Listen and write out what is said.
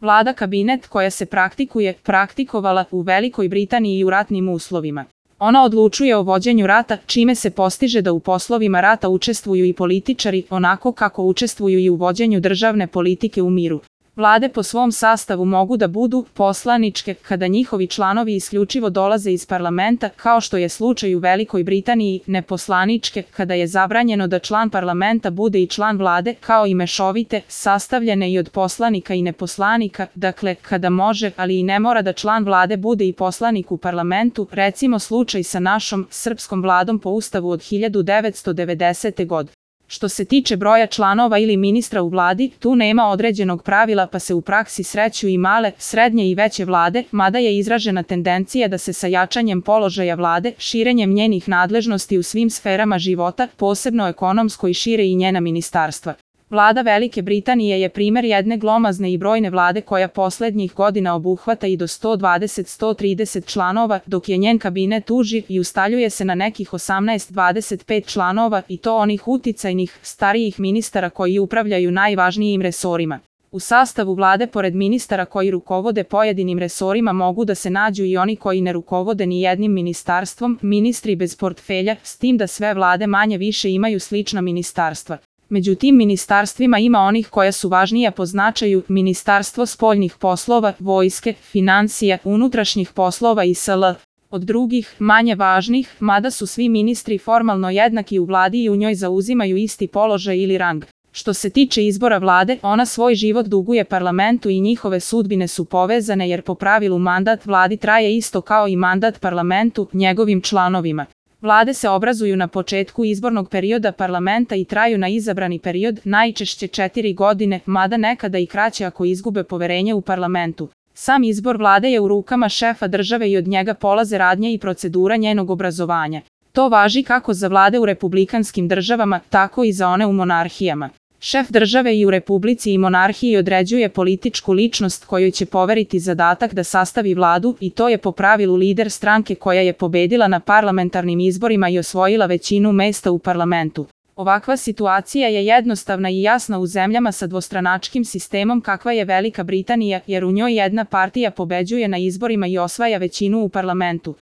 Vlada kabinet koja se praktikovala u Velikoj Britaniji i u ratnim uslovima. Ona odlučuje o vođenju rata, čime se postiže da u poslovima rata učestvuju i političari, onako kako učestvuju i u vođenju državne politike u miru. Vlade po svom sastavu mogu da budu poslaničke kada njihovi članovi isključivo dolaze iz parlamenta, kao što je slučaj u Velikoj Britaniji, neposlaničke kada je zabranjeno da član parlamenta bude i član vlade, kao i mešovite, sastavljene i od poslanika i neposlanika, dakle kada može, ali i ne mora da član vlade bude i poslanik u parlamentu, recimo slučaj sa našom srpskom vladom po Ustavu od 1990. godine. Što se tiče broja članova ili ministra u vladi, tu nema određenog pravila pa se u praksi sreću i male, srednje i veće vlade, mada je izražena tendencija da se sa jačanjem položaja vlade, širenjem njenih nadležnosti u svim sferama života, posebno ekonomskoj, šire i njena ministarstva. Vlada Velike Britanije je primer jedne glomazne i brojne vlade koja poslednjih godina obuhvata i do 120-130 članova, dok je njen kabinet uži i ustaljuje se na nekih 18-25 članova i to onih uticajnih, starijih ministara koji upravljaju najvažnijim resorima. U sastavu vlade pored ministara koji rukovode pojedinim resorima mogu da se nađu i oni koji ne rukovode ni jednim ministarstvom, ministri bez portfelja, s tim da sve vlade manje više imaju slična ministarstva. Među tim ministarstvima ima onih koja su važnija po značaju: Ministarstvo spoljnih poslova, vojske, finansija, unutrašnjih poslova i sl. Od drugih, manje važnih, mada su svi ministri formalno jednaki u vladi i u njoj zauzimaju isti položaj ili rang. Što se tiče izbora vlade, ona svoj život duguje parlamentu i njihove sudbine su povezane jer po pravilu mandat vladi traje isto kao i mandat parlamentu, njegovim članovima. Vlade se obrazuju na početku izbornog perioda parlamenta i traju na izabrani period, najčešće 4 godine, mada nekada i kraće ako izgube poverenje u parlamentu. Sam izbor vlade je u rukama šefa države i od njega polaze radnje i procedura njenog obrazovanja. To važi kako za vlade u republikanskim državama, tako i za one u monarhijama. Šef države i u republici i monarhiji određuje političku ličnost kojoj će poveriti zadatak da sastavi vladu i to je po pravilu lider stranke koja je pobedila na parlamentarnim izborima i osvojila većinu mesta u parlamentu. Ovakva situacija je jednostavna i jasna u zemljama sa dvostranačkim sistemom kakva je Velika Britanija, jer u njoj jedna partija pobeđuje na izborima i osvaja većinu u parlamentu.